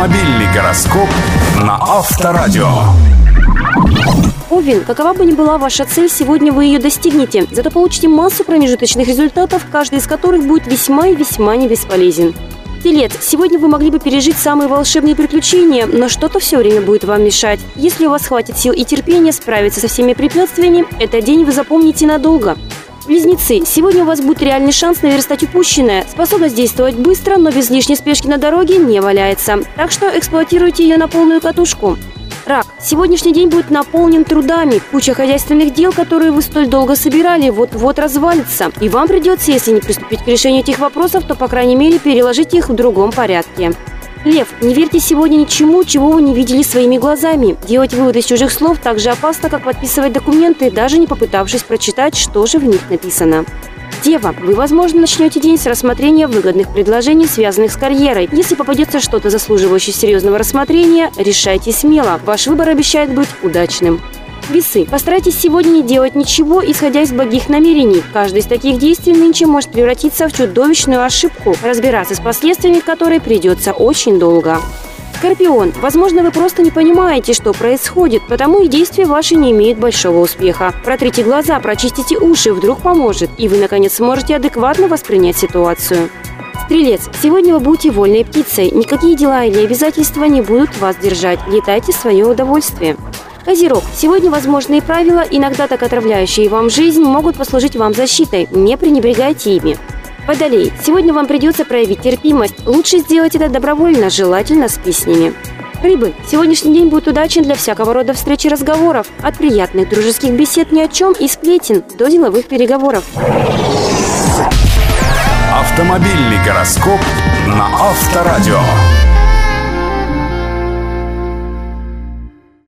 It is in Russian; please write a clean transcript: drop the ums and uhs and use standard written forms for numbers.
Автомобильный гороскоп на Авторадио. Овен, какова бы ни была ваша цель, сегодня вы ее достигнете. Зато получите массу промежуточных результатов, каждый из которых будет весьма и весьма не бесполезен. Телец, сегодня вы могли бы пережить самые волшебные приключения, но что-то все время будет вам мешать. Если у вас хватит сил и терпения справиться со всеми препятствиями, этот день вы запомните надолго. Близнецы, сегодня у вас будет реальный шанс наверстать упущенное. Способность действовать быстро, но без лишней спешки на дороге не валяется. Так что эксплуатируйте ее на полную катушку. Рак, сегодняшний день будет наполнен трудами. Куча хозяйственных дел, которые вы столь долго собирали, вот-вот развалится. И вам придется, если не приступить к решению этих вопросов, то, по крайней мере, переложить их в другом порядке. Лев, не верьте сегодня ничему, чего вы не видели своими глазами. Делать выводы из чужих слов так же опасно, как подписывать документы, даже не попытавшись прочитать, что же в них написано. Дева, вы, возможно, начнете день с рассмотрения выгодных предложений, связанных с карьерой. Если попадется что-то заслуживающее серьезного рассмотрения, решайте смело. Ваш выбор обещает быть удачным. Весы, постарайтесь сегодня не делать ничего, исходя из благих намерений. Каждое из таких действий нынче может превратиться в чудовищную ошибку, разбираться с последствиями которой придется очень долго. Скорпион, возможно, вы просто не понимаете, что происходит, потому и действия ваши не имеют большого успеха. Протрите глаза, прочистите уши, вдруг поможет, и вы, наконец, сможете адекватно воспринять ситуацию. Стрелец, сегодня вы будете вольной птицей, никакие дела или обязательства не будут вас держать, летайте в свое удовольствие. Козерог, сегодня возможные правила, иногда так отравляющие вам жизнь, могут послужить вам защитой, не пренебрегайте ими. Водолей, сегодня вам придется проявить терпимость, лучше сделать это добровольно, желательно с песнями. Рыбы, сегодняшний день будет удачен для всякого рода встреч и разговоров, от приятных дружеских бесед ни о чем и сплетен до деловых переговоров. Автомобильный гороскоп на Авторадио.